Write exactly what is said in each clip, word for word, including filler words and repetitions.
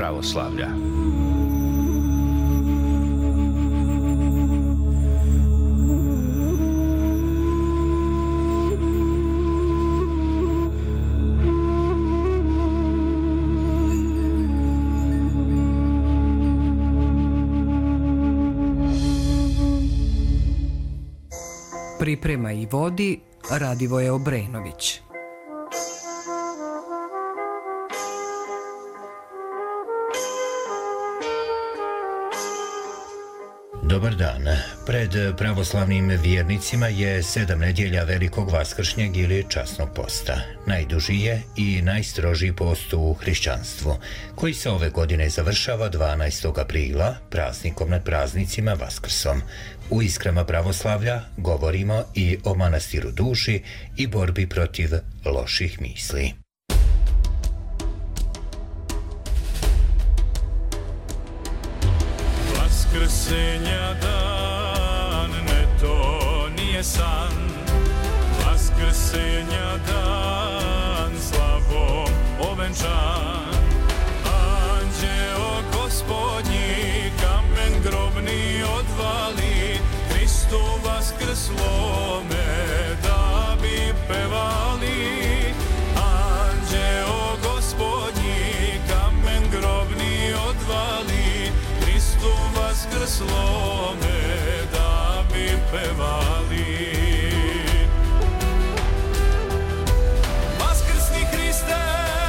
pravoslavlja. Priprema i vodi Radivoje Obrenović. Dobar dan. Pred pravoslavnim vjernicima je sedam nedjelja velikog vaskršnjeg ili časnog posta. Najduži je i najstrožiji post u hrišćanstvu, koji se ove godine završava dvanaestog aprila, praznikom nad praznicima Vaskrsom. U Iskrama pravoslavlja govorimo i o manastiru duši i borbi protiv loših misli. Vaskrsenja dan, ne to nije san. Vaskrsenja dan, slavom ovenčan. Anđeo Gospodnji, kamen grobni odvali, Hristu vaskrslome da bi pevali. Anđeo Gospodnji, kamen grobni odvali, Hristu vaskrslome da bi pevali. Vaskrsni Hriste,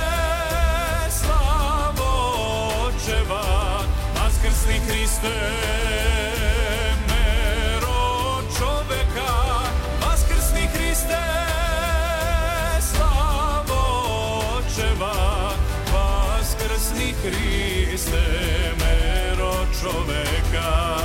slavo očeva, vaskrsni Hriste, mero čoveka, vaskrsni Hriste, slavo očeva, vaskrsni Hriste, mero čoveka.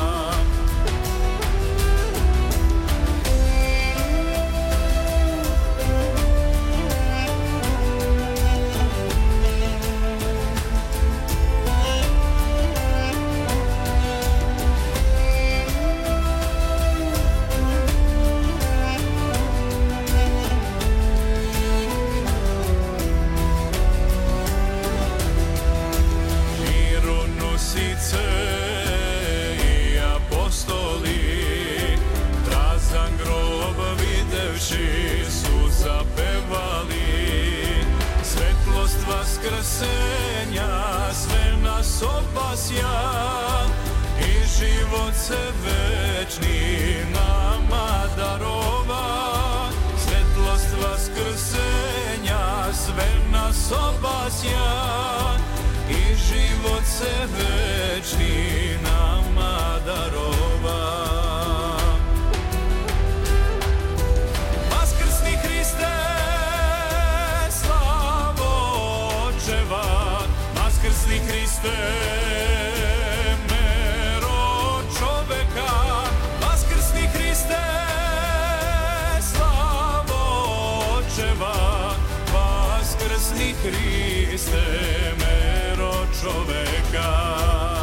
I apostoli, prazan grob videvši su zapevali. Svetlost vaskrsenja sve nas opasja i život se večni nama darova. Svetlost vaskrsenja sve nas opasja i život se večni nama darova. Vaskrsni Hriste, slavo očeva, vaskrsni Hriste, mero čoveka, vaskrsni Hriste, slavo očeva, vaskrsni Hriste, mero čoveka.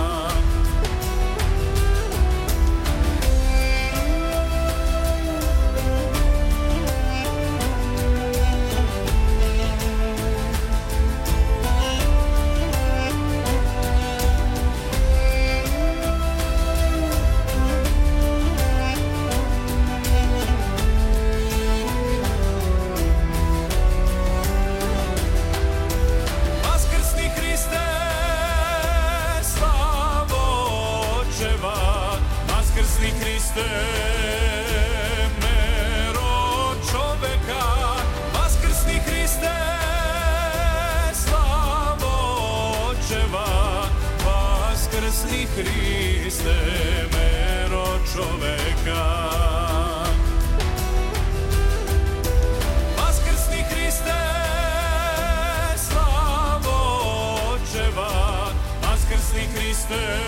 Hriste, mero čoveka, vaskrsni Hriste, slavo očeva, vaskrsni Hriste, mero čoveka. Vaskrsni Hriste, slavo očeva, vaskrsni Hriste,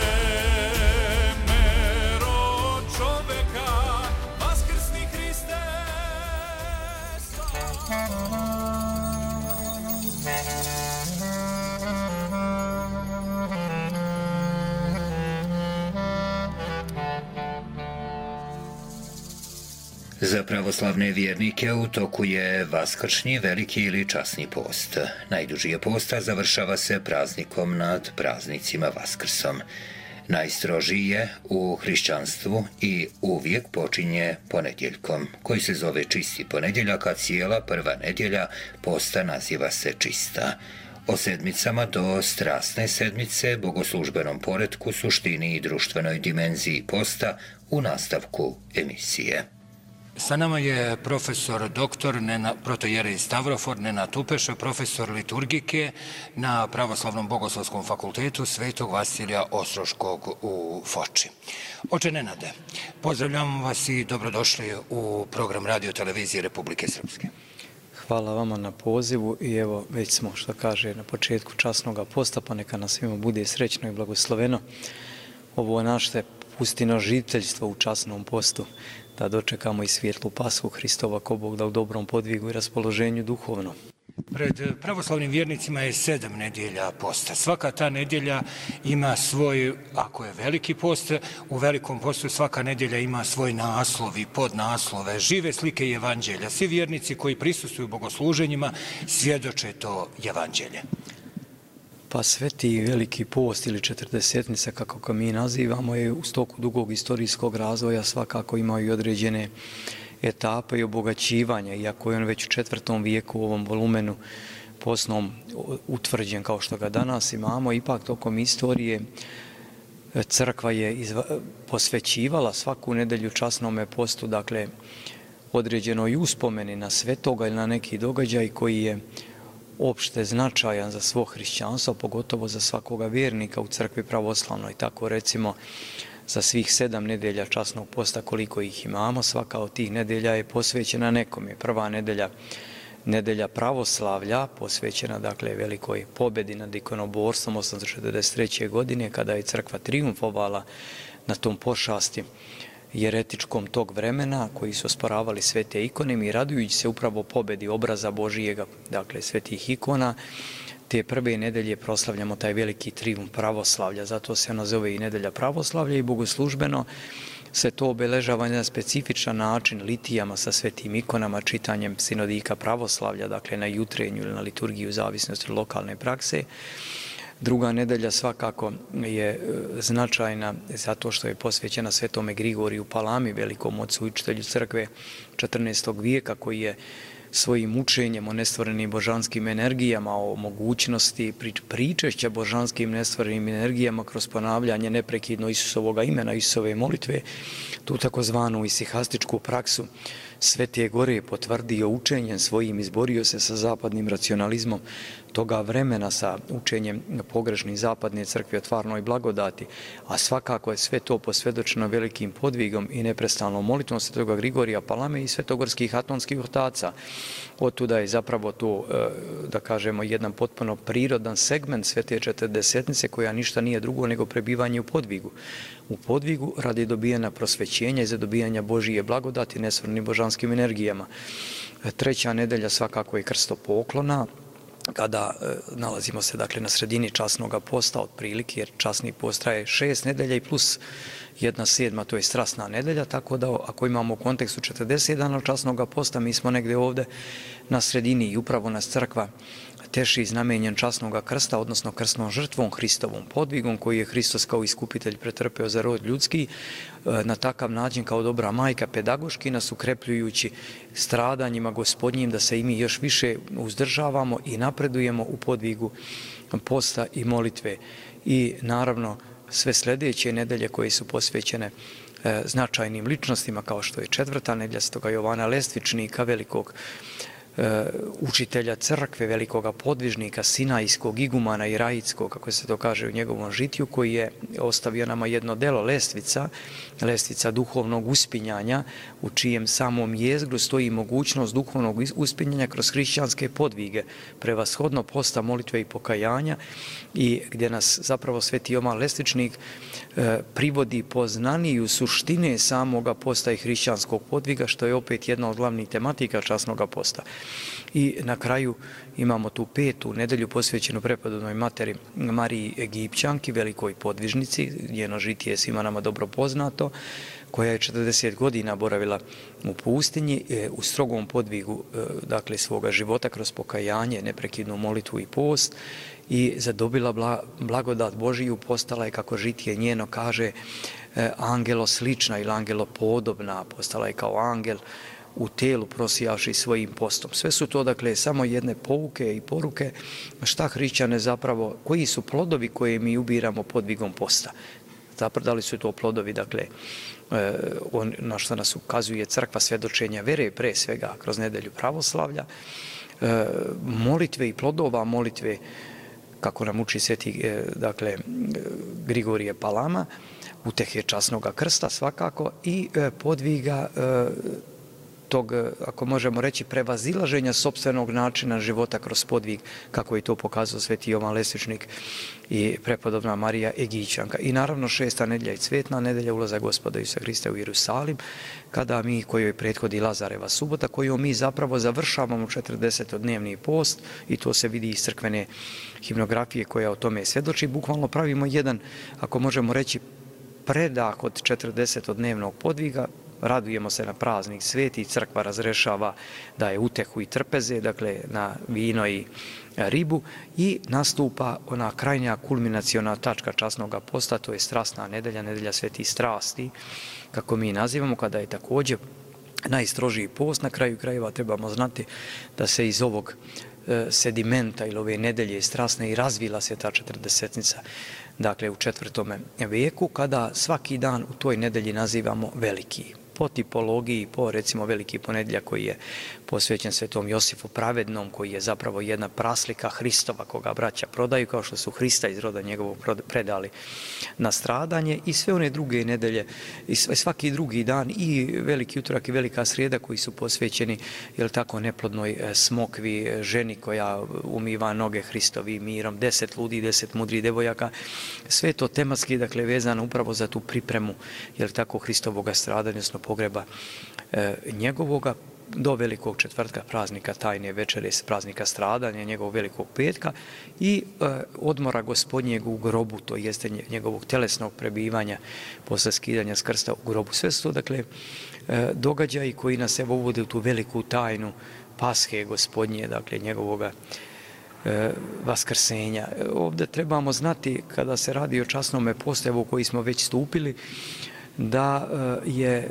Za pravoslavne vjernike u toku je vaskršnji, veliki ili časni post. Najduži je posta završava se praznikom nad praznicima Vaskrsom. Najstrožiji je u hrišćanstvu i uvijek počinje ponedjeljkom, koji se zove čisti ponedjeljak, a cijela prva nedjelja posta naziva se čista. O sedmicama do strasne sedmice, bogoslužbenom poretku, suštini i društvenoj dimenziji posta u nastavku emisije. Sa nama je profesor doktor protojerej Stavrofor Nenad Tupeša, profesor liturgike na Pravoslavnom bogoslovskom fakultetu Svetog Vasilija Ostroškog u Foči. Oče Nenade, pozdravljam vas i dobrodošli u program Radio Televizije Republike Srpske. Hvala vama na pozivu i evo već smo, što kaže, na početku časnog posta, pa neka nas svima bude srećno i blagosloveno. Ovo je naše pustino žiteljstvo u časnom postu, da dočekamo i svijetlu Pashu Hristova, ko Bog da u dobrom podvigu i raspoloženju duhovno. Pred pravoslavnim vjernicima je sedam nedjelja posta. Svaka ta nedjelja ima svoj, ako je veliki post, u velikom postu svaka nedjelja ima svoj naslov i podnaslove, žive slike i evanđelja. Svi vjernici koji prisustvuju bogosluženjima svjedoče to evanđelje. Pa sveti veliki post ili četrdesetnica, kako ga mi nazivamo, je u stoku dugog istorijskog razvoja svakako imao i određene etape i obogaćivanja, iako je on već u četvrtom vijeku u ovom volumenu postnom utvrđen kao što ga danas imamo, ipak tokom istorije crkva je izva, posvećivala svaku nedelju časnome postu, dakle određenoj uspomeni na svetoga ili na neki događaj koji je opšte značajan za svo hrišćanstvo, pogotovo za svakoga vjernika u crkvi pravoslavnoj. Tako recimo za svih sedam nedelja časnog posta koliko ih imamo, svaka od tih nedelja je posvećena nekome. Prva nedelja, nedelja pravoslavlja, posvećena dakle velikoj pobjedi nad ikonoborstvom osamsto četrdeset treće. godine, kada je crkva triumfovala na tom pošasti jeretičkom tog vremena, koji su osporavali svete ikone i radujući se upravo pobjedi obraza Božijega, dakle svetih ikona. Te prve nedelje proslavljamo taj veliki triumf pravoslavlja, zato se ona zove i nedelja pravoslavlja i bogoslužbeno se to obeležava na specifičan način litijama sa svetim ikonama, čitanjem sinodika pravoslavlja, dakle na jutrenju ili na liturgiju u zavisnosti od lokalne prakse. Druga nedelja svakako je značajna zato što je posvećena svetome Grigoriju Palami, velikom ocu i učitelju crkve četrnaestog vijeka, koji je svojim učenjem o nestvorenim božanskim energijama, o mogućnosti pričešća božanskim nestvorenim energijama kroz ponavljanje neprekidno Isusovog imena, Isusove molitve, tu takozvanu isihastičku praksu Svete Gore potvrdio učenjem svojim, izborio se sa zapadnim racionalizmom toga vremena, sa učenjem pogrešnih zapadne crkve o tvarnoj blagodati, a svakako je sve to posvjedočeno velikim podvigom i neprestalnom molitvom svetoga Grigorija Palame i svetogorskih atonskih otaca. Otuda je zapravo to, da kažemo, jedan potpuno prirodan segment svete četrdesetnice, koja ništa nije drugo nego prebivanje u podvigu. U podvigu radi dobijanja prosvećenja i za dobijanja Božije blagodati nesvrnim božanskim energijama. Treća nedelja svakako je krstopoklona, kada e, nalazimo se dakle na sredini časnog posta otprilike, jer časni post traje šest nedelja i plus jedna sedma, to je strasna nedelja, tako da ako imamo u kontekstu četrdeset dana časnog posta, mi smo negdje ovdje na sredini i upravo nas crkva teši znamenjem časnog krsta, odnosno krsnom žrtvom, Hristovom podvigom, koji je Hristos kao iskupitelj pretrpeo za rod ljudski, na takav način kao dobra majka pedagoški nas ukrepljujući stradanjima Gospodnjim, da se i mi još više uzdržavamo i napredujemo u podvigu posta i molitve. I naravno sve sljedeće nedelje koje su posvećene e, značajnim ličnostima, kao što je četvrta nedelja svetoga Jovana Lestvičnika, velikog e, učitelja crkve, velikoga podvižnika, sinajskog, igumana i raitskog, kako se to kaže u njegovom žitiju, koji je ostavio nama jedno delo Lestvica, lestvica duhovnog uspinjanja, u čijem samom jezgru stoji mogućnost duhovnog uspinjanja kroz hrišćanske podvige, prevashodno posta, molitve i pokajanja, i gdje nas zapravo sveti Jovan Lestvičnik e, privodi poznaniju suštine samoga posta i hrišćanskog podviga, što je opet jedna od glavnih tematika časnog posta. I na kraju imamo tu petu nedelju posvećenu prepodobnoj materi Mariji Egipćanki, velikoj podvižnici, njeno žitije je svima nama dobro poznato, koja je četrdeset godina boravila u pustinji u strogom podvigu dakle, svoga života kroz pokajanje, neprekidnu molitvu i post i zadobila blagodat Božiju, postala je, kako žitije njeno kaže, angelo slična ili angelo podobna, postala je kao angel u telu prosijavši svojim postom. Sve su to, dakle, samo jedne pouke i poruke šta hrišćane zapravo, koji su plodovi koje mi ubiramo podvigom posta. Zapravo, da li su to plodovi, dakle, on, na što nas ukazuje crkva svjedočenja vere, pre svega kroz nedelju pravoslavlja, molitve i plodova molitve, kako nam uči sveti, dakle, Grigorije Palama, utehe časnoga krsta svakako i podviga tog, ako možemo reći, prevazilaženja sopstvenog načina života kroz podvig, kako je to pokazao sveti Jovan Lesvičnik i prepodobna Marija Egipćanka. I naravno šesta nedelja i cvetna nedelja, ulazak Gospoda Isusa Hrista u Jerusalim, kada mi, kojoj prethodi Lazareva subota, koju mi zapravo završavamo četrdesetodnevni post, i to se vidi iz crkvene himnografije koja o tome svjedoči, bukvalno pravimo jedan, ako možemo reći, predah od četrdesetodnevnog podviga. Radujemo se na praznik sveti, crkva razrešava da je utehu i trpeze, dakle na vino i ribu, i nastupa ona krajnja kulminaciona tačka časnog posta, to je strasna nedelja, nedelja svetih strasti, kako mi nazivamo, kada je također najstrožiji post. Na kraju krajeva trebamo znati da se iz ovog sedimenta ili ove nedelje strasne i razvila se ta četrdesetnica, dakle u četvrtome vijeku, kada svaki dan u toj nedelji nazivamo veliki. Po tipologiji, po recimo veliki ponedjeljak koji je posvećen svetom Josifu Pravednom, koji je zapravo jedna praslika Hristova koga braća prodaju, kao što su Hrista iz roda njegovog predali na stradanje, i sve one druge nedelje, i svaki drugi dan, i veliki utorak i velika srijeda koji su posvećeni, jel tako, neplodnoj smokvi, ženi koja umiva noge Hristovi mirom, deset ludi, deset mudrih devojaka, sve to tematski, dakle, vezano upravo za tu pripremu, jel tako, Hristovoga stradanja, odnosno pogreba e, njegovoga, do velikog četvrtka, praznika tajne večere, praznika stradanja, njegovog velikog petka, i e, odmora Gospodnjeg u grobu, to jeste njegovog telesnog prebivanja posle skidanja s krsta u grobu. Sve su to, dakle, e, događaji koji nas evo uvode u tu veliku tajnu Pashe Gospodnje, dakle, njegovoga e, vaskrsenja. Ovdje trebamo znati, kada se radi o časnome postu, evo koji smo već stupili, da je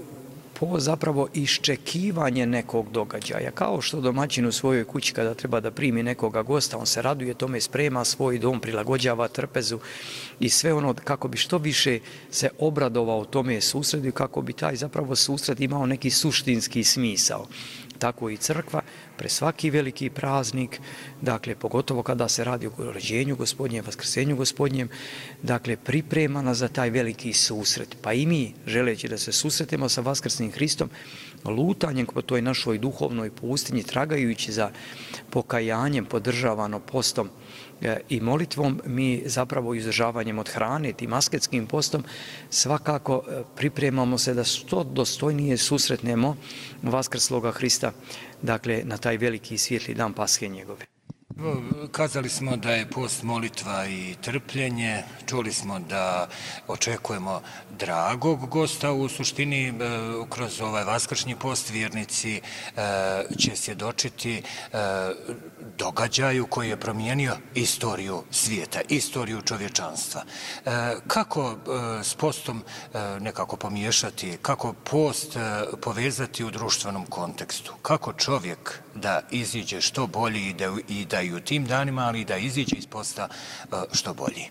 po zapravo iščekivanje nekog događaja. Kao što domaćin u svojoj kući kada treba da primi nekoga gosta, on se raduje tome, sprema svoj dom, prilagođava trpezu i sve ono kako bi što više se obradovao tome susredu i kako bi taj zapravo susret imao neki suštinski smisao. Tako i crkva, pre svaki veliki praznik, dakle, pogotovo kada se radi o rođenju Gospodnjem, vaskrsenju Gospodnjem, dakle, pripremana za taj veliki susret. Pa i mi, želeći da se susretemo sa vaskrsnim Hristom, lutanjem po toj našoj duhovnoj pustinji, tragajući za pokajanjem, podržavano postom i molitvom, mi zapravo izdržavanjem od hrane, tim asketskim postom, svakako pripremamo se da što dostojnije susretnemo vaskrsloga Hrista, dakle, na taj veliki i svijetli dan Pashe njegove. Kazali smo da je post molitva i trpljenje, čuli smo da očekujemo dragog gosta, u suštini kroz ovaj vaskršnji post vjernici će svjedočiti događaju koji je promijenio istoriju svijeta, istoriju čovječanstva. Kako s postom nekako pomiješati, kako post povezati u društvenom kontekstu, kako čovjek da iziđe što bolji i da, i da i u tim danima, ali i da iziđe iz posta što bolji?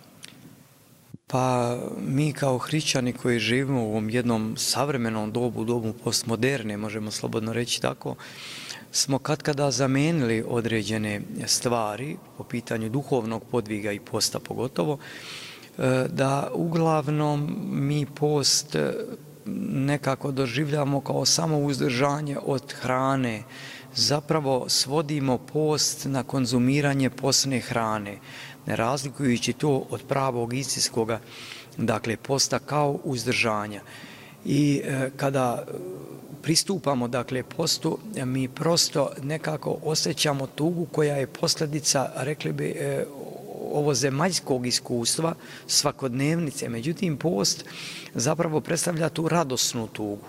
Pa mi kao hrišćani koji živimo u ovom jednom savremenom dobu, dobu postmoderne, možemo slobodno reći tako, smo katkada zamenili određene stvari po pitanju duhovnog podviga i posta pogotovo, da uglavnom mi post nekako doživljamo kao samo uzdržanje od hrane. Zapravo svodimo post na konzumiranje postne hrane, ne razlikujući to od pravog istinskoga, dakle, posta kao uzdržanja. I e, kada pristupamo dakle postu, mi prosto nekako osjećamo tugu koja je posljedica, rekli bi, ovo zemaljskog iskustva, svakodnevnice. Međutim, post zapravo predstavlja tu radosnu tugu.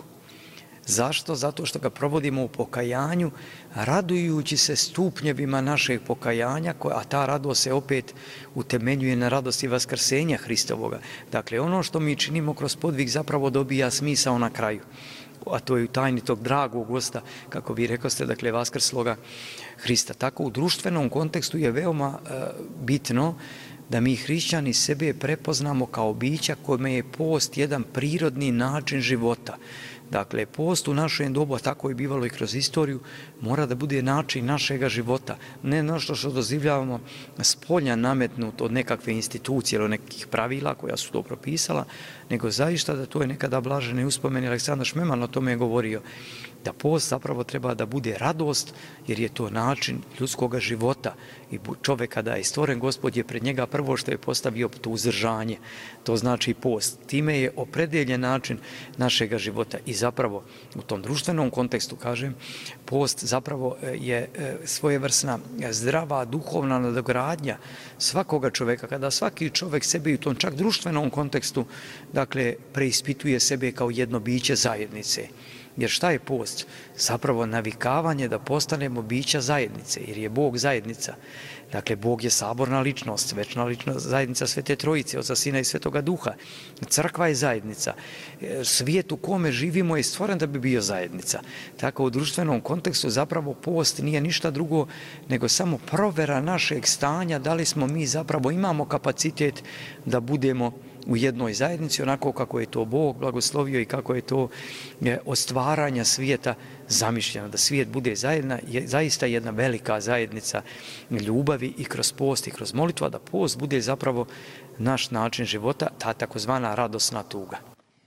Zašto? Zato što ga provodimo u pokajanju, radujući se stupnjevima našeg pokajanja, a ta radost se opet utemeljuje na radosti vaskrsenja Hristovoga. Dakle, ono što mi činimo kroz podvig zapravo dobija smisao na kraju, a to je u tajni tog dragog gosta, kako vi rekoste, dakle, vaskrsloga Hrista. Tako u društvenom kontekstu je veoma e, bitno da mi hrišćani sebe prepoznamo kao bića kome je post jedan prirodni način života. Dakle, post u našem dobu, a tako je bivalo i kroz istoriju, mora da bude način našega života. Ne nešto što doživljavamo spolja nametnut od nekakve institucije ili nekih pravila koja su to propisala, nego zaista da to je nekada blažene uspomeni. Aleksandar Šmeman o tome je govorio, da post zapravo treba da bude radost, jer je to način ljudskog života. I čovjek kada je stvoren, Gospod je pred njega prvo što je postavio to uzdržanje. To znači post. Time je opredeljen način našega života. I zapravo u tom društvenom kontekstu, kažem, post zapravo je svojevrsna zdrava duhovna nadogradnja svakoga čovjeka. Kada svaki čovjek sebi u tom čak društvenom kontekstu, dakle, preispituje sebe kao jedno biće zajednice. Jer šta je post? Zapravo navikavanje da postanemo bića zajednice, jer je Bog zajednica. Dakle, Bog je saborna ličnost, večna ličnost, zajednica Svete Trojice, Oca, Sina i Svetoga Duha. Crkva je zajednica. Svijet u kome živimo je stvoren da bi bio zajednica. Tako u društvenom kontekstu zapravo post nije ništa drugo nego samo provera našeg stanja, da li smo mi zapravo imamo kapacitet da budemo u jednoj zajednici, onako kako je to Bog blagoslovio i kako je to od stvaranja svijeta zamišljeno, da svijet bude zajedna, je zaista jedna velika zajednica ljubavi i kroz post i kroz molitvu, da post bude zapravo naš način života, ta takozvana radosna tuga.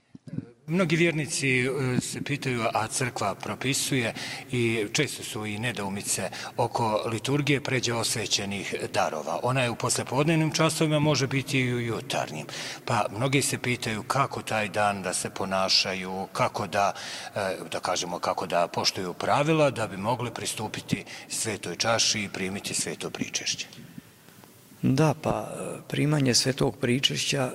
Mnogi vjernici se pitaju, a crkva propisuje i često su i nedoumice oko liturgije pređe osvećenih darova. Ona je u poslepodnevnim časovima, može biti i u jutarnjim. Pa mnogi se pitaju kako taj dan da se ponašaju, kako da, da kažemo, kako da poštuju pravila da bi mogli pristupiti svetoj čaši i primiti sveto pričešće. Da, pa primanje svetog pričešća,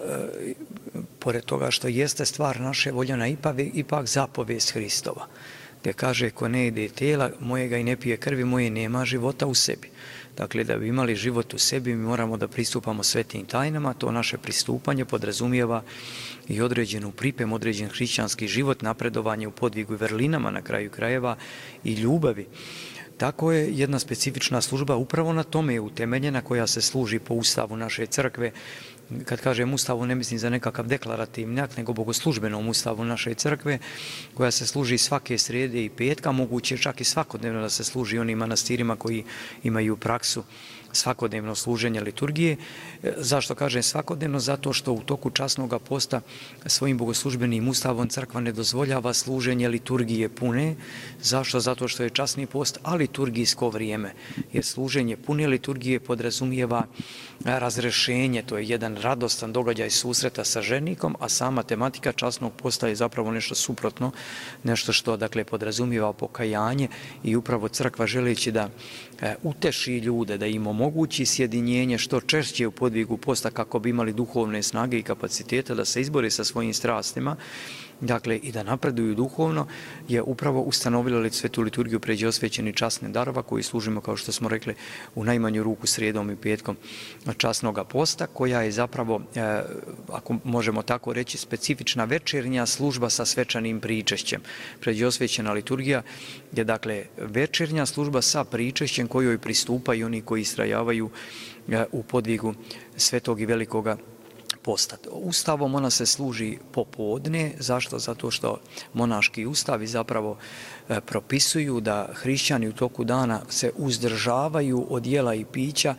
pored toga što jeste stvar naše voljena, ipak zapovijest Hristova, gdje kaže ko ne jede tijela mojega i ne pije krvi moje, nema života u sebi. Dakle, da bi imali život u sebi, mi moramo da pristupamo svetim tajnama. To naše pristupanje podrazumijeva i određenu pripremu, određen hrišćanski život, napredovanje u podvigu i vrlinama na kraju krajeva i ljubavi. Tako je jedna specifična služba upravo na tome je utemeljena, koja se služi po ustavu naše crkve. Kad kažem ustavu, ne mislim za nekakav deklarativni akt, nego bogoslužbenom ustavu naše crkve, koja se služi svake srijede i petka, moguće čak i svakodnevno da se služi onim manastirima koji imaju praksu svakodnevno služenje liturgije. Zašto kažem svakodnevno? Zato što u toku časnog posta svojim bogoslužbenim ustavom crkva ne dozvoljava služenje liturgije pune. Zašto? Zato što je časni post, a liturgijsko vrijeme. Jer služenje pune liturgije podrazumijeva razrešenje, to je jedan radostan događaj susreta sa ženikom, a sama tematika časnog posta je zapravo nešto suprotno, nešto što dakle podrazumijeva pokajanje i upravo crkva želeći da uteši ljude, da im omogući sjedinjenje što češće u podvigu posta kako bi imali duhovne snage i kapacitete da se izbore sa svojim strastima, dakle i da napreduju duhovno, je upravo ustanovila svetu liturgiju pređe osvećeni časne darova koji služimo, kao što smo rekli, u najmanju ruku srijedom i petkom časnog posta, koja je zapravo, ako možemo tako reći, specifična večernja služba sa svečanim pričešćem. Pređe osvećena liturgija je dakle večernja služba sa pričešćem kojoj pristupaju oni koji istrajavaju u podvigu svetog i velikoga posta. Ustavom ona se služi popodne. Zašto? Zato što monaški ustavi zapravo propisuju da hrišćani u toku dana se uzdržavaju od jela i pića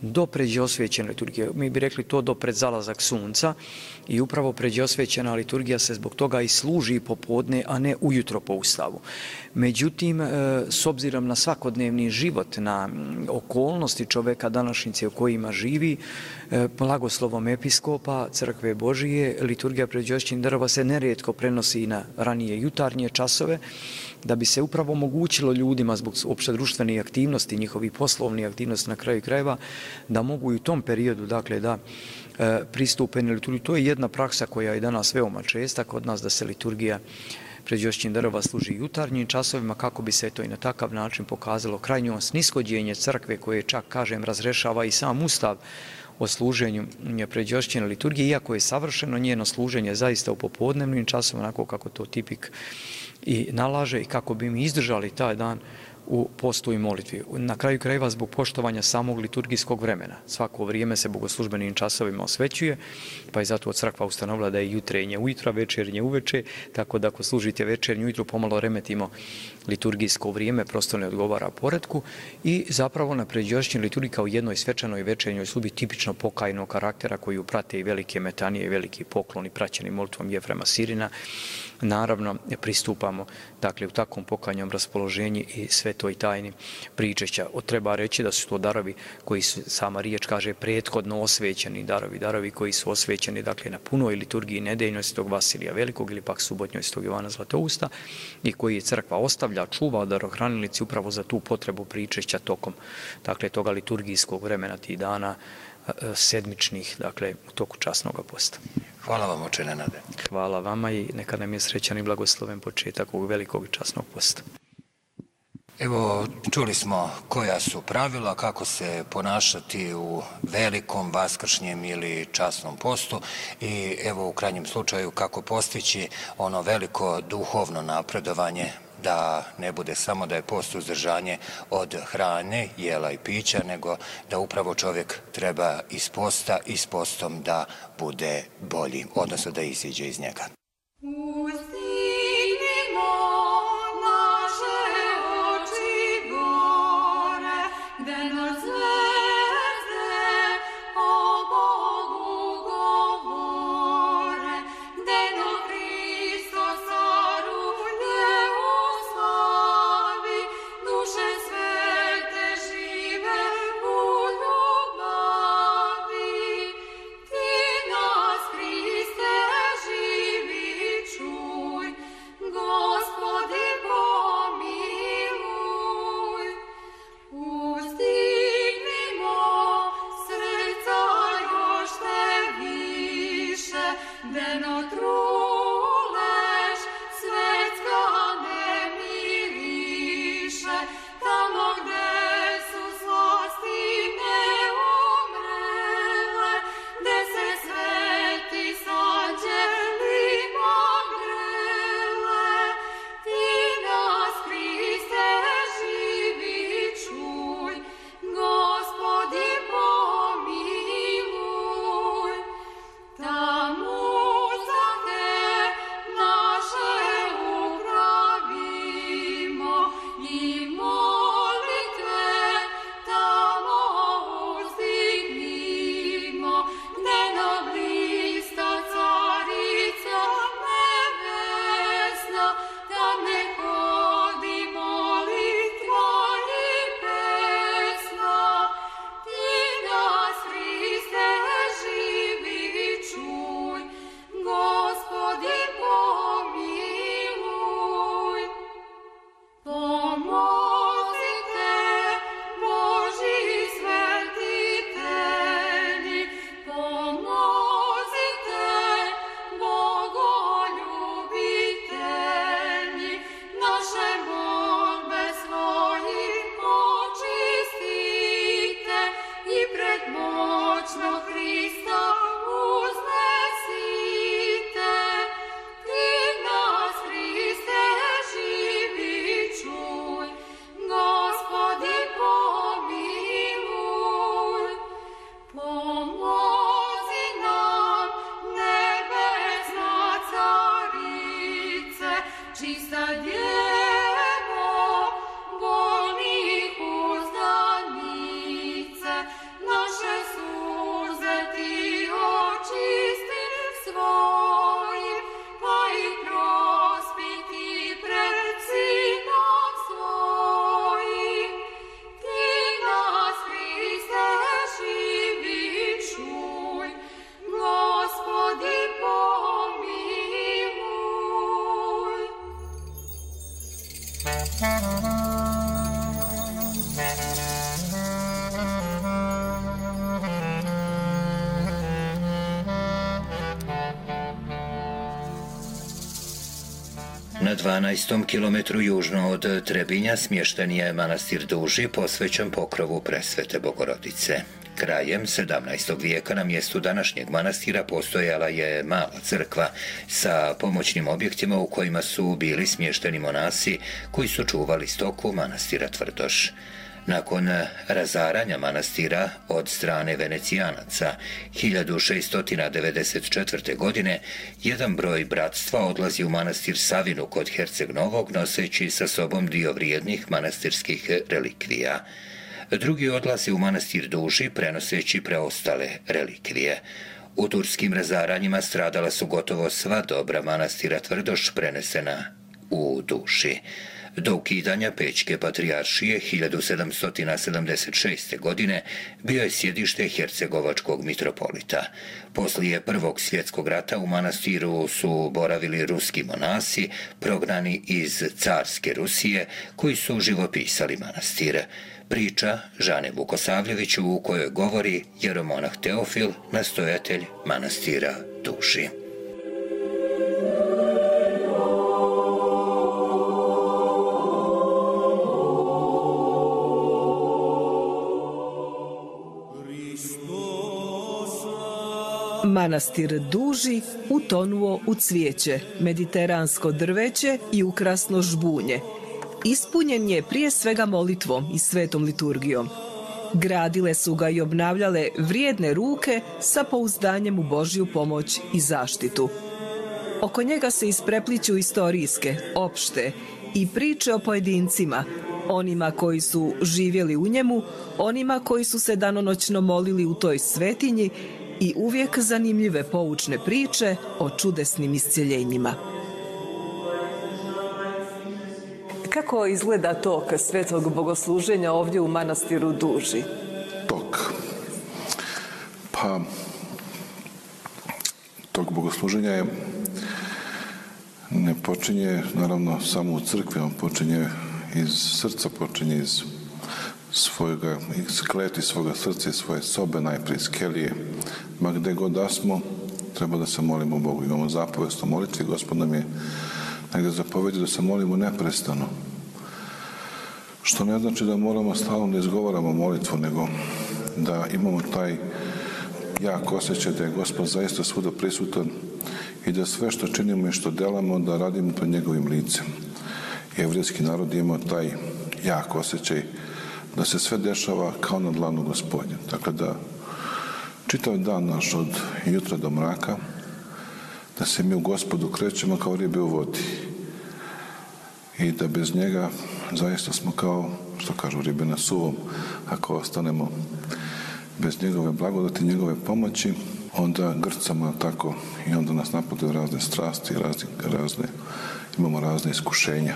do pređosvećene liturgije. Mi bi rekli to do predzalazak sunca i upravo pređosvećena liturgija se zbog toga i služi popodne, a ne ujutro po Ustavu. Međutim, s obzirom na svakodnevni život, na okolnosti čoveka današnjice u kojima živi, blagoslovom episkopa Crkve Božije, liturgija pređosvećenih darova se nerijetko prenosi na ranije jutarnje časove, da bi se upravo omogućilo ljudima zbog opštedruštvenih aktivnosti, njihovih poslovnih aktivnosti na kraju krajeva, da mogu i u tom periodu, dakle, da e, pristupe na liturgiju. To je jedna praksa koja je danas veoma česta kod nas, da se liturgija pređosvećenih darova služi jutarnjim časovima, kako bi se to i na takav način pokazalo krajnje snishođenje crkve, koje čak, kažem, razrešava i sam Ustav o služenju pređosvećene liturgije, iako je savršeno njeno služenje zaista u popodnevnim časovima, onako kako to tipik i nalaže, i kako bi mi izdržali taj dan u postu i molitvi. Na kraju krajeva, zbog poštovanja samog liturgijskog vremena. Svako vrijeme se bogoslužbenim časovima osvećuje, pa je zato crkva ustanovila da je jutrenje ujutro, večernje uveče, tako da ako služite večernje ujutro, pomalo remetimo liturgijsko vrijeme, prosto ne odgovara poretku, i zapravo na pređosvećenoj liturgiji kao jednoj svečanoj večernjoj službi tipično pokajnog karaktera, koju prate i velike metanije i veliki pokloni praćeni molitvom Jefrema Sirina. Naravno, pristupamo, dakle, u takvom pokajnom raspoloženju i svetoj tajni pričešća. Treba reći da su to darovi koji su, sama riječ kaže, prethodno osvećeni darovi, darovi koji su osvećeni, dakle, na punoj liturgiji nedeljnoj Svetog Vasilija Velikog ili pak subotnjoj Svetog Jovana Zlatousta, i koji je crkva ostavlja, čuva darohranilici upravo za tu potrebu pričešća tokom, dakle, toga liturgijskog vremena, tih dana sedmičnih, dakle, u toku časnog posta. Hvala vam, oče Nenade. Hvala vama i neka nam je srećan i blagosloven početak ovog velikog časnog posta. Evo, čuli smo koja su pravila, kako se ponašati u velikom vaskršnjem ili časnom postu, i evo u krajnjem slučaju kako postići ono veliko duhovno napredovanje, da ne bude samo da je post uzdržanje od hrane, jela i pića, nego da upravo čovjek treba iz posta i s postom da bude bolji, odnosno da iziđe iz njega. Ti nas, Hriste, živi Na dvanaestom kilometru južno od Trebinja smješten je manastir Duži posvećen pokrovu Presvete Bogorodice. Krajem sedamnaestog vijeka na mjestu današnjeg manastira postojala je mala crkva sa pomoćnim objektima u kojima su bili smješteni monasi koji su čuvali stoku manastira Tvrdoš. Nakon razaranja manastira od strane Venecijanaca hiljadu šesto devedeset četvrte. godine, jedan broj bratstva odlazi u manastir Savinu kod Herceg Novog noseći sa sobom dio vrijednih manastirskih relikvija. Drugi odlazi u manastir Duži prenoseći preostale relikvije. U turskim razaranjima stradala su gotovo sva dobra manastira Tvrdoš prenesena u Duši. Do ukidanja Pećke patrijaršije hiljadu sedamsto sedamdeset šeste. godine bio je sjedište hercegovačkog mitropolita. Poslije Prvog svjetskog rata u manastiru su boravili ruski monasi, prognani iz carske Rusije, koji su živopisali manastir. Priča Žane Vukosavljević u kojoj govori jeromonah Teofil, nastojatelj manastira Duži. Manastir Duži utonuo u cvijeće, mediteransko drveće i ukrasno žbunje. Ispunjen je prije svega molitvom i svetom liturgijom. Gradile su ga i obnavljale vrijedne ruke sa pouzdanjem u Božju pomoć i zaštitu. Oko njega se isprepliću istorijske, opšte i priče o pojedincima, onima koji su živjeli u njemu, onima koji su se danonoćno molili u toj svetinji i uvijek zanimljive poučne priče o čudesnim iscjeljenjima. Kako izgleda tok svetog bogosluženja ovdje u manastiru Duži? Tok. Pa, tok bogosluženja je, ne počinje naravno samo u crkvi, on počinje iz srca, počinje iz svojega, iz kleti svoga srca i svoje sobe, najprije iz kelije. Ma gdje god da smo, treba da se molimo Bogu. Imamo zapovest o molitvi, Gospod nam je negdje zapovedio da se molimo neprestano. Što ne znači da moramo stalno da izgovaramo molitvu, nego da imamo taj jak osjećaj da je Gospod zaista svuda prisutan i da sve što činimo i što delamo da radimo pred njegovim licem. Jevrijski narod ima taj jak osjećaj da se sve dešava kao na dlanu Gospodnja. Dakle, da čitav dan naš od jutra do mraka, da se mi u Gospodu krećemo kao ribe u vodi. I da bez njega zaista smo kao, što kažu, ribe na suvom. Ako ostanemo bez njegove blagodati, njegove pomoći, onda grcamo tako i onda nas napadaju razne strasti, razne, razne, imamo razne iskušenja.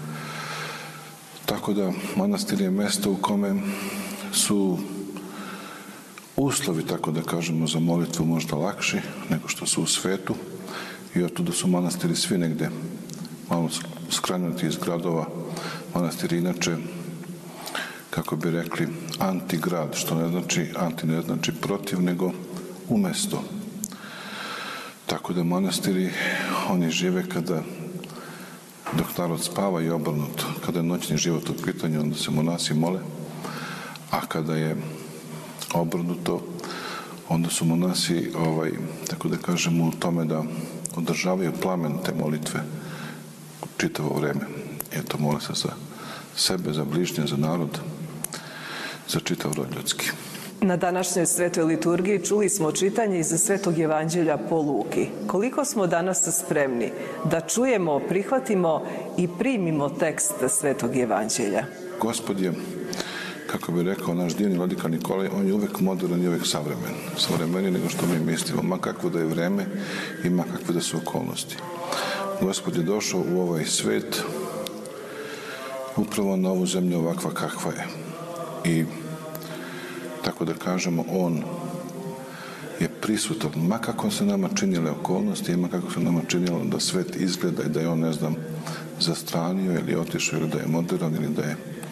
Tako da manastir je mjesto u kome su uslovi, tako da kažemo, za molitvu možda lakši nego što su u svetu i otuda su manastiri svi negdje malo skranuti iz gradova. Manastir inače, kako bi rekli, antigrad, što ne znači, anti ne znači protiv, nego umjesto. Tako da manastiri, oni žive kada, dok narod spava i obrnuto. Kada je noćni život u pitanju, onda se monasi mole, a kada je obrnuto, onda su monasi, ovaj, tako da kažemo, u tome da održavaju plamen te molitve čitavo vreme. Eto, mole se za sebe, za bližnje, za narod, za čitav rod ljudski. Na današnjoj svetoj liturgiji čuli smo čitanje iz Svetog evanđelja po Luki. Koliko smo danas spremni da čujemo, prihvatimo i primimo tekst Svetog evanđelja? Gospod je, kako bi rekao naš divni vladika Nikolaj, on je uvek modern i uvek savremen. Savremeniji nego što mi mislimo, ma kakvo da je vreme i ma kakve da su okolnosti. Gospod je došao u ovaj svet upravo na ovu zemlju ovakva kakva je. I tako da kažemo, on je prisutan, ma kako se nama činile okolnosti, ma kako se nama činilo da svet izgleda i da je on, ne znam, zastranio ili otišao, ili da je modern, ili da je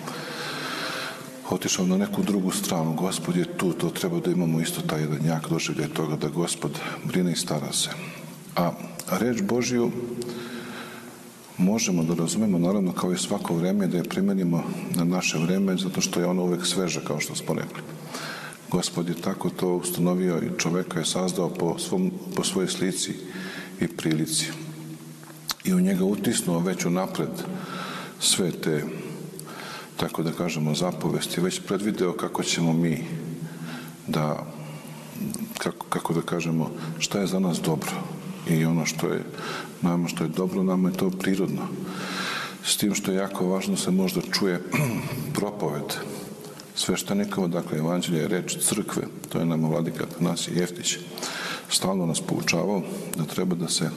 otišao na neku drugu stranu. Gospod je tu, to treba da imamo isto taj jedan jak doživljaj toga da Gospod brine i stara se. A reč Božju možemo da razumemo, naravno kao i svako vreme, da je primenimo na naše vreme, zato što je ono uvek sveže, kao što smo rekli. Gospod je tako to ustanovio i čoveka je sazdao po, svom, po svojoj slici i prilici. I u njega utisnuo već unapred sve te, tako da kažemo, zapovesti, već predvideo kako ćemo mi da, kako, kako da kažemo, šta je za nas dobro. I ono što je nama što je dobro, nama je to prirodno. S tim što je jako važno se možda čuje propoved sveštenikova, dakle, evanđelje je reč crkve, to je nama vladika Atanasije Jeftić stalno nas poučavao da treba da se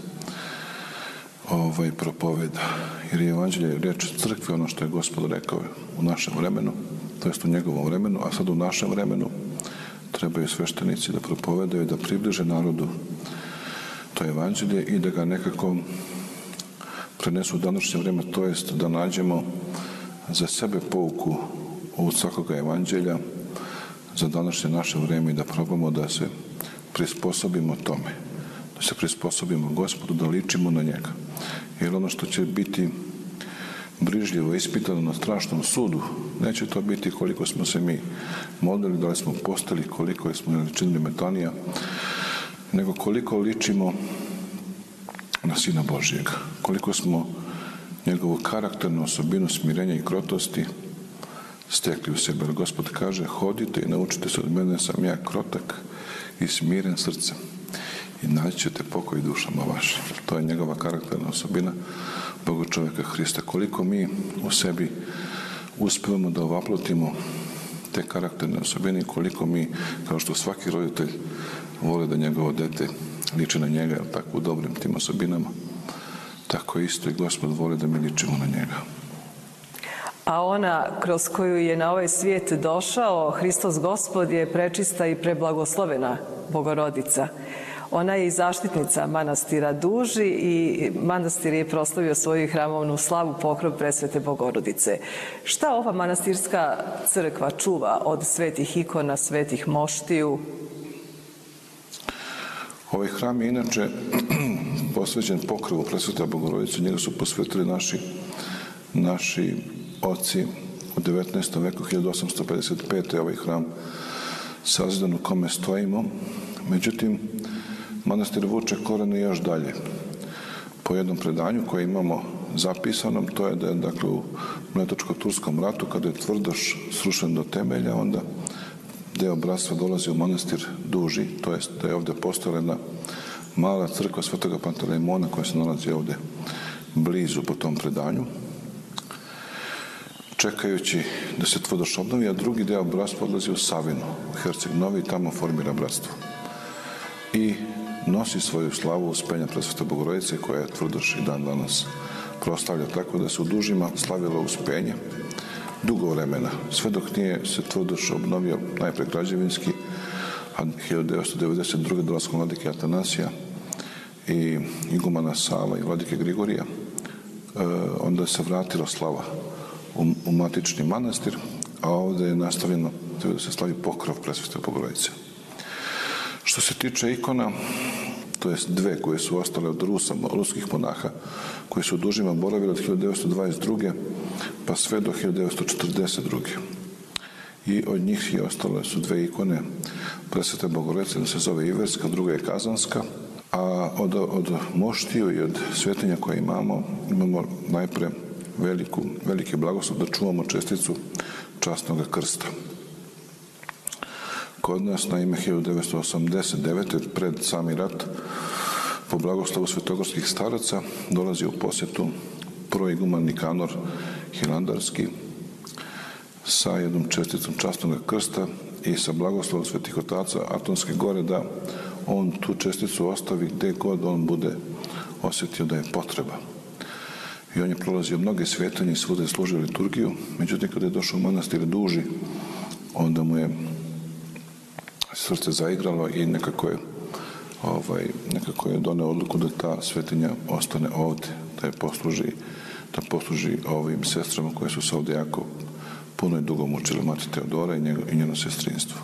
ovaj, propoveda. Jer je evanđelje reč crkve, ono što je Gospod rekao u našem vremenu, to jest u njegovom vremenu, a sad u našem vremenu trebaju sveštenici da propovedaju, da približe narodu to evanđelje i da ga nekako prenesu u današnje vreme, to jest da nađemo za sebe pouku od svakoga evanđelja za današnje naše vreme i da probamo da se prisposobimo tome, da se prisposobimo Gospodu, da ličimo na njega. Jer ono što će biti brižljivo ispitano na strašnom sudu, neće to biti koliko smo se mi modlili, da li smo postali, koliko smo činili metanija, nego koliko ličimo na Sina Božjega, koliko smo njegovu karakternu osobinu smirenja i krotosti stekli u sebe. Jer Gospod kaže, hodite i naučite se od mene, sam ja krotak i smiren srcem i naći ćete pokoj dušama vašim. To je njegova karakterna osobina Boga čovjeka Hrista. Koliko mi u sebi uspevamo da ovaplotimo te karakterne osobine i koliko mi, kao što svaki roditelj vole da njegovo dete liči na njega, tako u dobrim tim osobinama, tako isto i Gospod voli da mi ličimo na njega. A ona kroz koju je na ovaj svijet došao, Hristos Gospod, je prečista i preblagoslovena Bogorodica. Ona je i zaštitnica manastira Duži i manastir je proslavio svoju hramovnu slavu pokrov presvete Bogorodice. Šta ova manastirska crkva čuva od svetih ikona, svetih moštiju? Ovaj hram je inače posvećen pokrovu presvete Bogorodice. Njega su posvetili naši, naši oci u devetnaestom veku, hiljadu osamsto pedeset pete. ovaj hram sazidan u kome stojimo. Međutim, manastir vuče korene još dalje. Po jednom predanju koje imamo zapisanom, to je da je, dakle, u Mletačko-turskom ratu, kada je Tvrdoš srušen do temelja, onda deo bratstva dolazi u manastir Duži, to jest da je ovde postojala jedna mala crkva Svetoga Pantelejmona koja se nalazi ovde blizu po tom predanju, čekajući da se Tvrdoš obnovi, a drugi deo bratstva odlazi u Savinu, u Herceg Novi, i tamo formira bratstvo. I nosi svoju slavu uspenja presvete Bogorodice koja je Tvrdoš i dan danas proslavlja, tako da se u Dužima slavilo uspenje dugo vremena, sve dok nije se Tvrdoš obnovio najpre građevinski, a hiljadu devetsto devedeset druge dolaskom vladike Atanasija i igumana Sava i vladike Grigorija, e, onda se vratila slava u, u matični manastir, a ovde je nastavljeno da se slavi pokrov presvete Bogorodice. Što se tiče ikona, to jest dve koje su ostale od Rusa, ruskih monaha, koji su u Dužima boravili od hiljadu devetsto dvadeset druge pa sve do hiljadu devetsto četrdeset druge I od njih je ostale su dve ikone presvete Bogorodice, jedna se zove Iverska, druga je Kazanska, a od, od moštiju i od svetinja koje imamo, imamo najpre veliku, veliki blagoslov da čuvamo česticu časnog krsta. Kod nas na ime hiljadu devetsto osamdeset devete pred sami rat, po blagoslovu svetogorskih staraca, dolazi u posjetu prvi iguman Nikanor Hilandarski sa jednom česticom časnog krsta i sa blagoslovom svetih otaca Atonske gore da on tu česticu ostavi gde god on bude osjetio da je potreba. I on je prolazio mnoge svetanje i svuda je služio liturgiju, međutim kada je došao u manastir Duži, onda mu je srce zaigralo i nekako je, ovaj, nekako je doneo odluku da ta svetinja ostane ovde, da je posluži, da posluži ovim sestrama koje su se ovde jako puno i dugo mučile, mati Teodora i, njego, i njeno sestrinstvo.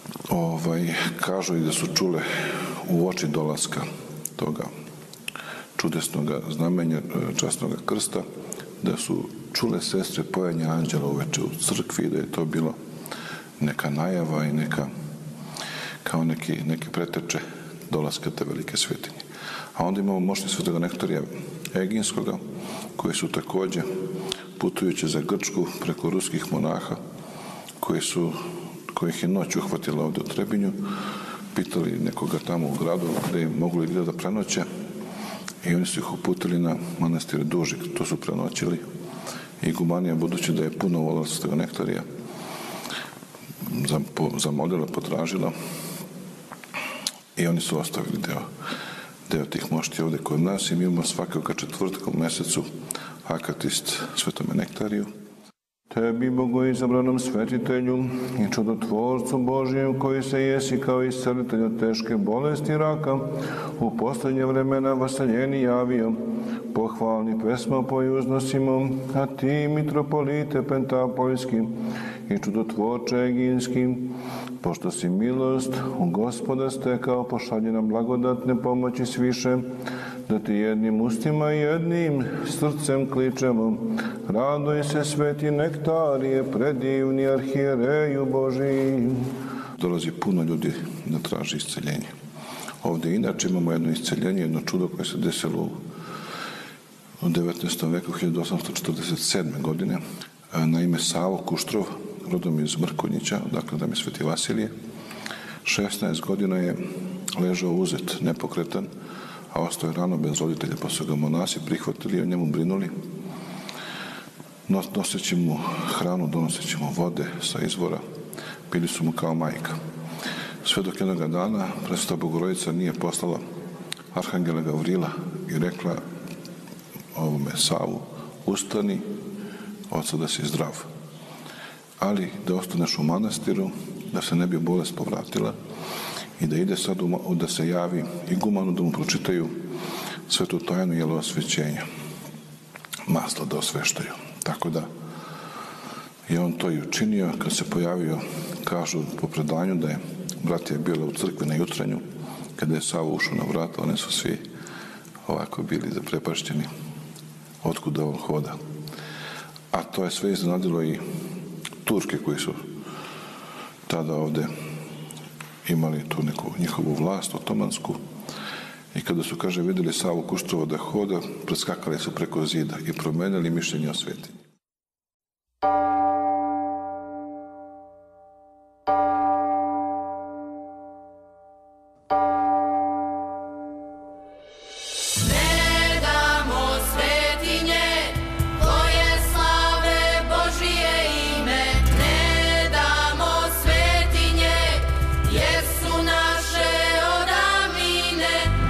Ovaj, kažu i da su čule u oči dolaska toga čudesnog znamenja časnog krsta, da su čule sestre pojenje anđela uveče u crkvi, da je to bilo neka najava i neka, kao neki, neki preteče dolaska te velike svetinje. A onda imamo moćni svetog Nektorija Eginskoga, koji su također putujući za Grčku preko ruskih monaha, koji su, kojih je noć uhvatila ovdje u Trebinju, pitali nekoga tamo u gradu gdje je mogli gdje da prenoće i oni su ih uputili na manastir Dužik, tu su prenoćili. I Gumanija, budući da je puno volila svetog Nektorija, zamolila, potražila i oni su ostavili deo, deo tih mošti ovdje kod nas i mi imamo svakog četvrtka u mjesecu akatist svetome Nektariju. Tebi, bogoizabranom svetitelju i čudotvorcu Božijem, koji se jesi kao iscelitelj od teške bolesti raka, u posljednje vremena vasaljeni javio, pohvalni pesma poju uznosimo, a ti, mitropolite Pentapoljski i čudotvorče Eginski, pošto si milost u Gospoda stekao, pošalji nam blagodatne pomoći sviše, da ti jednim ustima i jednim srcem kličemo. Radoj se, sveti Nektarije, predivni arhijereju Božiji. Dolazi puno ljudi da traži isceljenje. Ovdje inače imamo jedno isceljenje, jedno čudo koje se desilo u devetnaestom veku, hiljadu osamsto četrdeset sedme. godine, na ime Savo Kuštrov, rodom iz Mrkonjića, dakle da mi sveti Vasilije. šesnaest godina je ležao uzet, nepokretan, a ostao je rano bez roditelja, pa su ga monasi prihvatili i o njemu brinuli, noseći mu hranu, donoseći mu vode sa izvora, bili su mu kao majka. Sve dok jednoga dana Presveta Bogorodica nije poslala arhangela Gavrila i rekla ovome Savu, ustani, od sada si zdrav, ali da ostaneš u manastiru, da se ne bi bolest povratila i da ide sad, u, da se javi igumanu, da mu pročitaju svetu tajnu jelosvećenja, maslo da osveštaju. Tako da je on to i učinio. Kad se pojavio, kažu po predanju da je bratija bila u crkvi na jutranju, kada je Savo ušao na vrata, one su svi ovako bili zaprepašćeni otkuda on hoda. A to je sve iznenadilo i Turke koji su tada ovdje imali tu neku njihovu vlast otomansku i kada su, kaže, vidjeli Savu Kuštrova da hoda, preskakali su preko zida i promenili mišljenje o svetinji.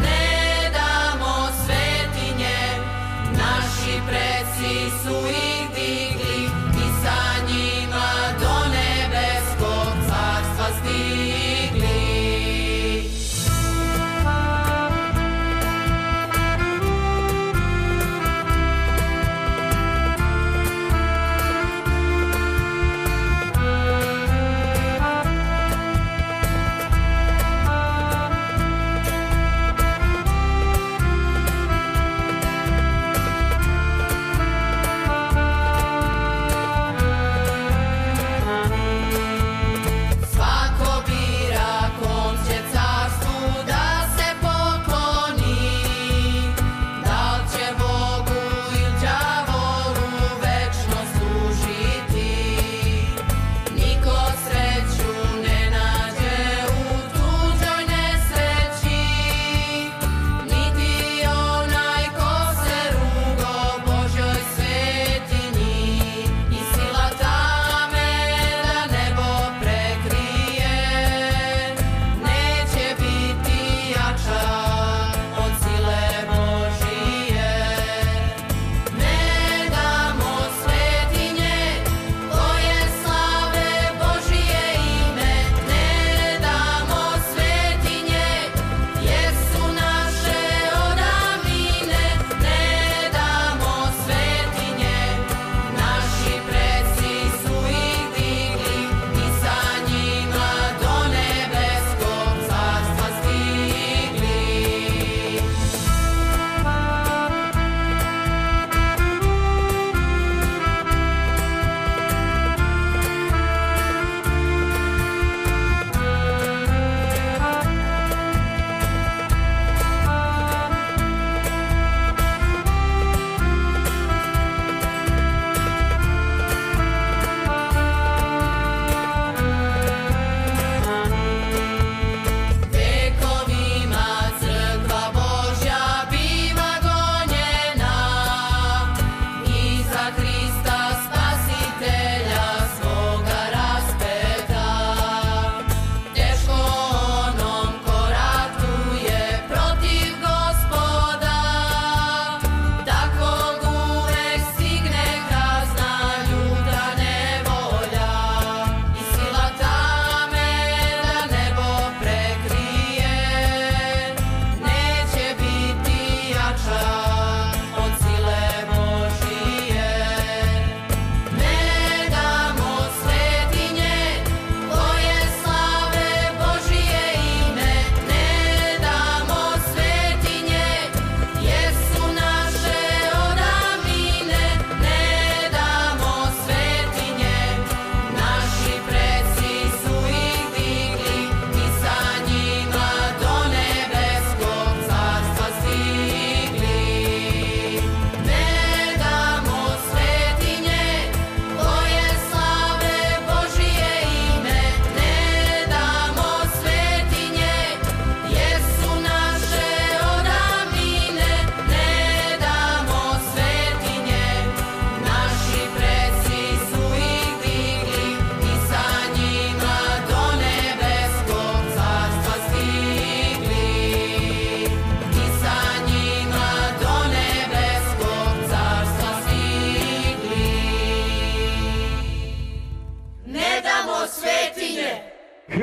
Preci su ih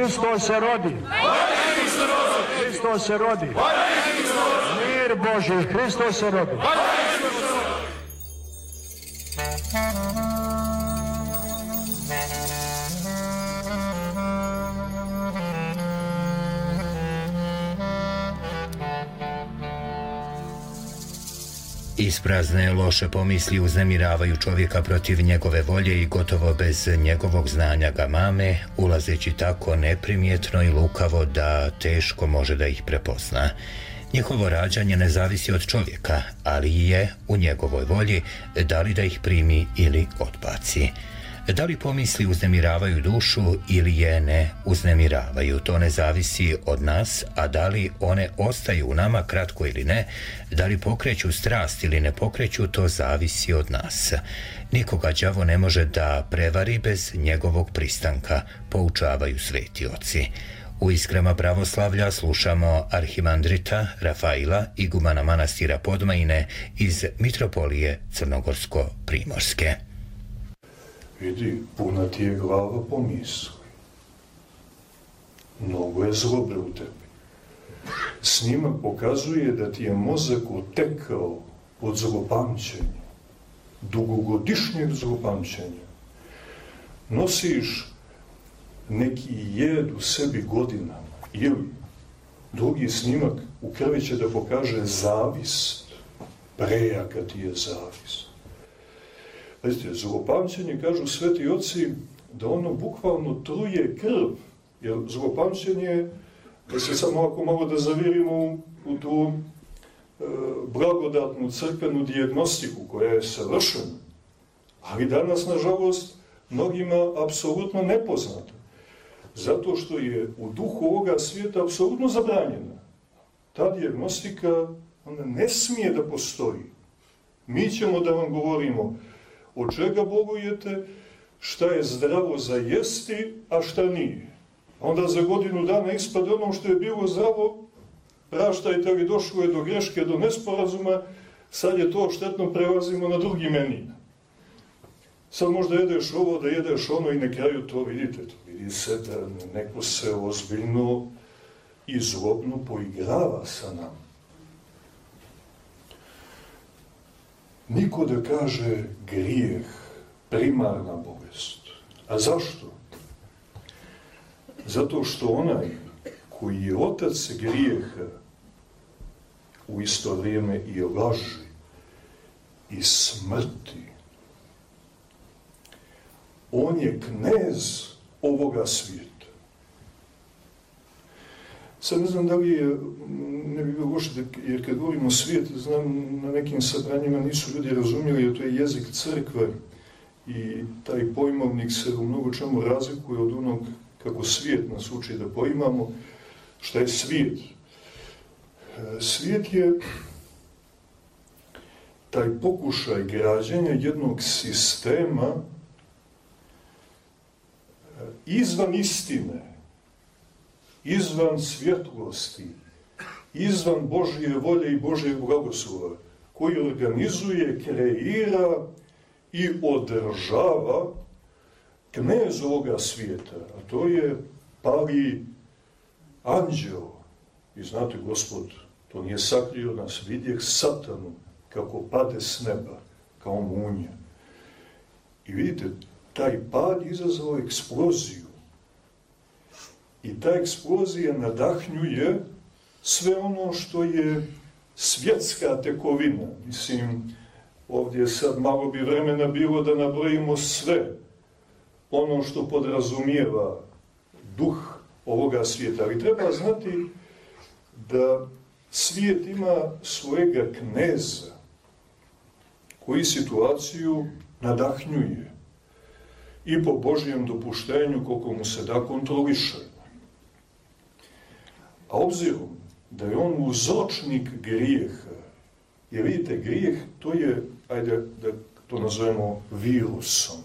Hristos se rodi. Hristos se rodi. Mir Božji, Hristos se rodi. Isprazne loše pomisli uznemiravaju čovjeka protiv njegove volje i gotovo bez njegovog znanja ga mame, ulazeći tako neprimjetno i lukavo da teško može da ih prepozna. Njihovo rađanje ne zavisi od čovjeka, ali je u njegovoj volji da li da ih primi ili odbaci. Da li pomisli uznemiravaju dušu ili je ne uznemiravaju, to ne zavisi od nas, a da li one ostaju u nama kratko ili ne, da li pokreću strast ili ne pokreću, to zavisi od nas. Nikoga đavo ne može da prevari bez njegovog pristanka, poučavaju sveti oci. U Iskrama pravoslavlja slušamo arhimandrita Rafaila, igumana manastira Podmajine iz Mitropolije Crnogorsko-Primorske. Vidi, puna ti je glava pomisli. Mnogo je zlobe u tebi. Snimak pokazuje da ti je mozak otekao od zlopamćenja, dugogodišnjeg zlopamćenja. Nosiš neki jed u sebi godinama, ili drugi snimak u krvi će da pokaže zavist, prejaka ti je zavist. Pazite, zlopamćenje, kažu sveti oci, da ono bukvalno truje krv, jer zlopamćenje, da se samo ako malo da zavirimo u, u tu e, blagodatnu crkvenu dijagnostiku koja je savršena, ali danas, nažalost, mnogima apsolutno nepoznata, zato što je u duhu ovoga svijeta apsolutno zabranjena. Ta dijagnostika, ona ne smije da postoji. Mi ćemo da vam govorimo od čega bolujete, šta je zdravo za jesti, a šta nije. Onda za godinu dana ispade ono što je bilo zdravo, praštajte li došlo je do greške, do nesporazuma, sad je to štetno, prelazimo na drugi meni. Sad možda jedeš ovo, da jedeš ono i na kraju to vidite. To vidi se da neko se ozbiljno i zlobno poigrava sa nama. Niko da kaže grijeh, primarna bolest. A zašto? Zato što onaj koji je otac grijeha u isto vrijeme i laži i smrti, on je knez ovoga svijeta. Sad ne znam da li je, ne bi bilo loše, jer kad govorimo svijet, znam, na nekim sabranjima nisu ljudi razumjeli, jer to je jezik crkve i taj pojmovnik se u mnogo čemu razlikuje od onog kako svijet nas uči da poimamo. Šta je svijet? Svijet je taj pokušaj građenja jednog sistema izvan istine, izvan svjetlosti, izvan Božje volje i Božjeg blagoslova, koji organizuje, kreira i održava knez ovoga svijeta, a to je pali anđeo. I znate, Gospod, to nije sakrio nas, vidjeh satanu kako pade s neba, kao munja. I vidite, taj pad izazvao eksploziju. I ta eksplozija nadahnjuje sve ono što je svjetska tekovina. Mislim, ovdje sad malo bi vremena bilo da nabrojimo sve ono što podrazumijeva duh ovoga svijeta. Ali treba znati da svijet ima svojega kneza koji situaciju nadahnjuje i po Božjem dopuštenju koliko mu se da kontroliše. A obzirom da je on uzročnik grijeha, jer vidite, grijeh to je, ajde da to nazovemo virusom.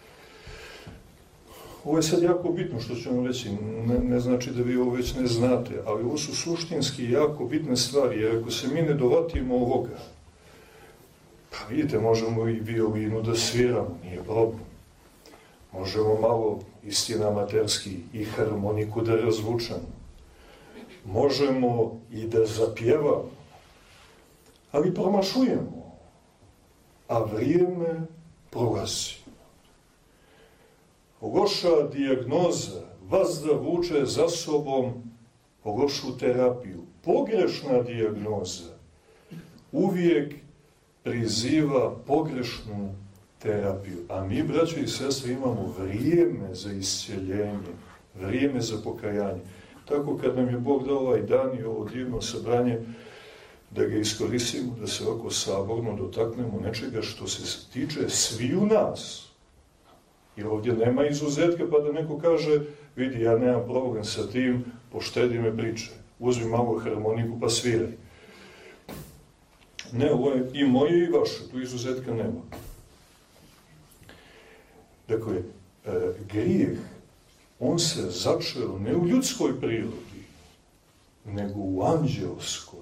Ovo je sad jako bitno što ću vam reći, ne, ne znači da vi ovo već ne znate, ali ovo su suštinski jako bitne stvari, jer ako se mi ne dovatimo ovoga, pa vidite, možemo i violinu da sviramo, nije problem. Možemo malo, istina amaterski, i harmoniku da razvučemo. Možemo i da zapjevamo, ali promašujemo, a vrijeme prolazi. Loša dijagnoza vazda vuče za sobom lošu terapiju. Pogrešna dijagnoza uvijek priziva pogrešnu terapiju. A mi, braćo i sestre, imamo vrijeme za iscjeljenje, vrijeme za pokajanje. Tako kad nam je Bog dao ovaj dan i ovo divno sabranje, da ga iskoristimo, da se ovako saborno dotaknemo nečega što se tiče sviju nas. Jer ovdje nema izuzetka, pa da neko kaže, vidi, ja nemam problem sa tim, poštedi me priče, uzmi malo harmoniku pa sviraj. Ne, ovo je i moje i vaše, tu izuzetka nema. Dakle, e, grijeh, on se začeo ne u ljudskoj prirodi, nego u anđelskoj.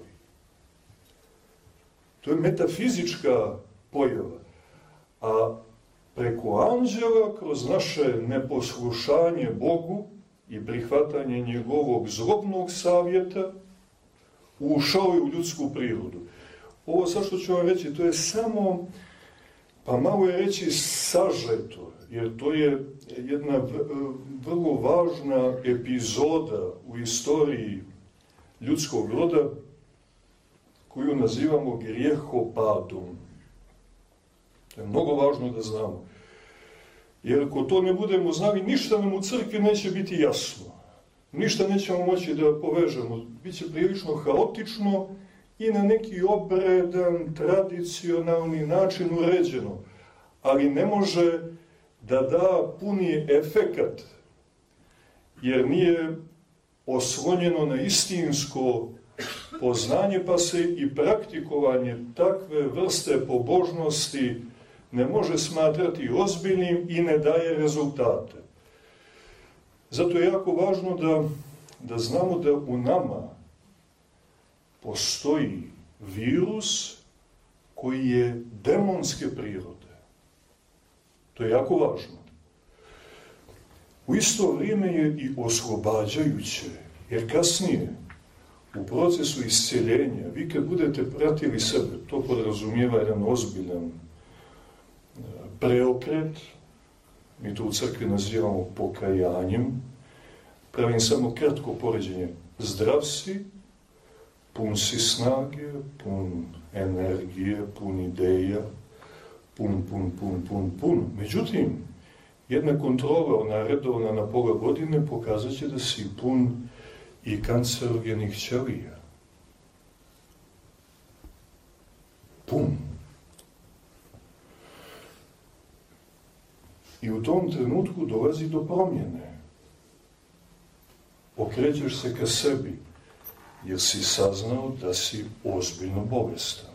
To je metafizička pojava. A preko anđela, kroz naše neposlušanje Bogu i prihvatanje njegovog zlobnog savjeta, ušao je u ljudsku prirodu. Ovo sad što ću vam reći, to je samo, pa malo je reći sažeto, jer to je jedna vrlo važna epizoda u istoriji ljudskog roda, koju nazivamo grijehopadom. To je mnogo važno da znamo. Jer ako to ne budemo znali, ništa nam u crkvi neće biti jasno. Ništa nećemo moći da povežemo. Biće prilično haotično i na neki obredan, tradicionalni način uređeno. Ali ne može da da puni efekat, jer nije oslonjeno na istinsko poznanje, pa se i praktikovanje takve vrste pobožnosti ne može smatrati ozbiljnim i ne daje rezultate. Zato je jako važno da, da znamo da u nama postoji virus koji je demonske prirode. To je jako važno. U isto vrijeme je i oslobađajuće, jer kasnije, u procesu isceljenja, vi kad budete pratili sebe, to podrazumijeva jedan ozbiljan preokret, mi to u crkvi nazivamo pokajanjem, pravim samo kratko poređenje, zdrav si, pun si snage, pun energije, pun ideja, pun, pun, pun, pun, pun. Međutim, jedna kontrola, ona redovna na pola godine, pokazat će da si pun i kancerogenih ćelija. Pun. I u tom trenutku dolazi do promjene. Okrećeš se ka sebi, jer si saznao da si ozbiljno bolestan.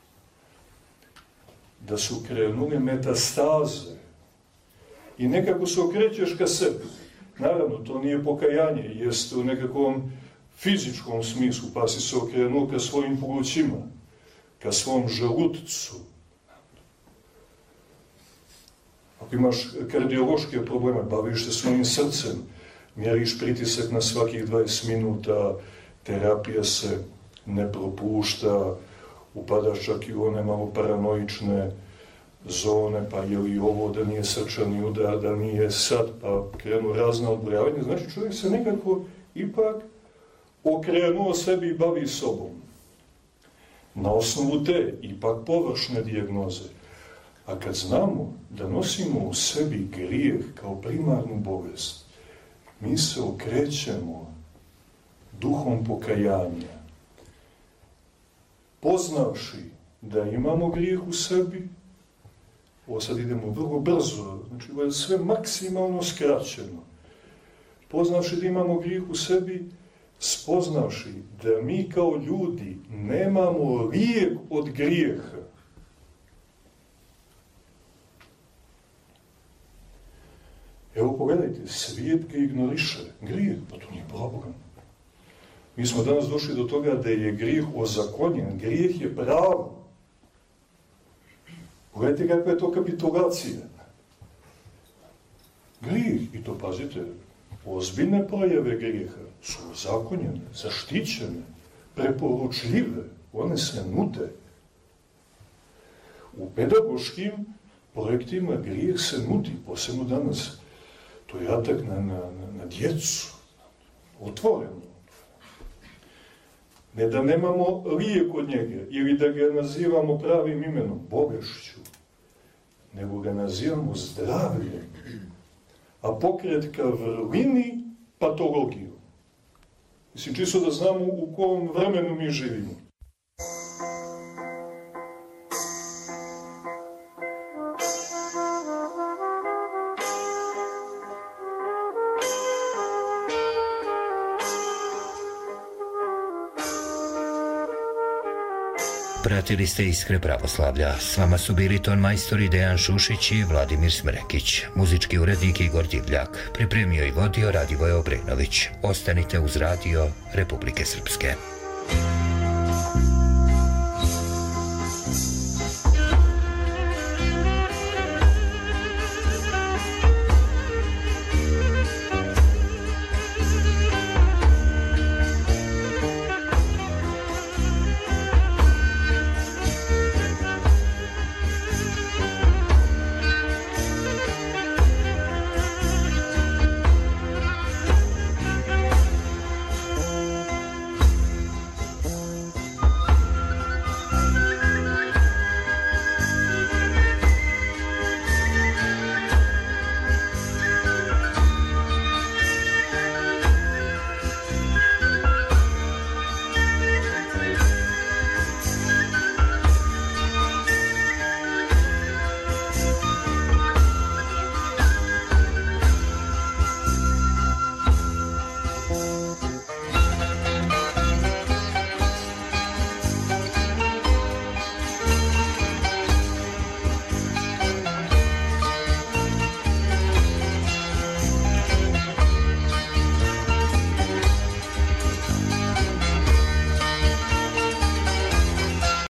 Da su krenule metastaze. I nekako se okrećeš ka sebi. Naravno, to nije pokajanje, jeste u nekakvom fizičkom smislu, pa si se okrenuo ka svojim plućima, ka svom želudcu. Ako imaš kardiološke probleme, baviš se svojim srcem, mjeriš pritisak na svakih dvadeset minuta, terapija se ne propušta, upadaš čak i u one malo paranoične zone, pa je li ovo da nije srčani udar, da nije sad, pa krenu razna odbrojavanja. Znači, čovjek se nekako ipak okrenuo sebi i bavi sobom. Na osnovu te, ipak površne dijagnoze. A kad znamo da nosimo u sebi grijeh kao primarnu bolest, mi se okrećemo duhom pokajanja. Poznavši da imamo grijeh u sebi, ovo sad idemo vrlo brzo, znači ovo je sve maksimalno skraćeno. Poznavši da imamo grijeh u sebi, spoznavši da mi kao ljudi nemamo lijek od grijeha. Evo pogledajte, svijet ga ignoriše. Grijeh, pa to nije problem. Mi smo danas došli do toga da je grijeh ozakonjen. Grijeh je pravo. Pogledajte kakva je to kapitulacija. Grijeh, i to pazite, ozbiljne pojave grijeha su ozakonjene, zaštićene, preporučljive, one se nude. U pedagoškim projektima grijeh se nudi, posebno danas. To je atak na, na, na djecu, otvoreno. Ne da nemamo lijek od njega, ili da ga nazivamo pravim imenom, bolešću, nego ga nazivamo zdravljem, a pokret ka vrlini patologiju. Mislim, čisto da znamo u kom vremenu mi živimo. Pratili ste Iskre pravoslavlja. S vama su bili ton majstori Dejan Šušić i Vladimir Smrekić. Muzički urednik Igor Divljak. Pripremio i vodio Radivoje Obrenović. Ostanite uz radio Republike Srpske.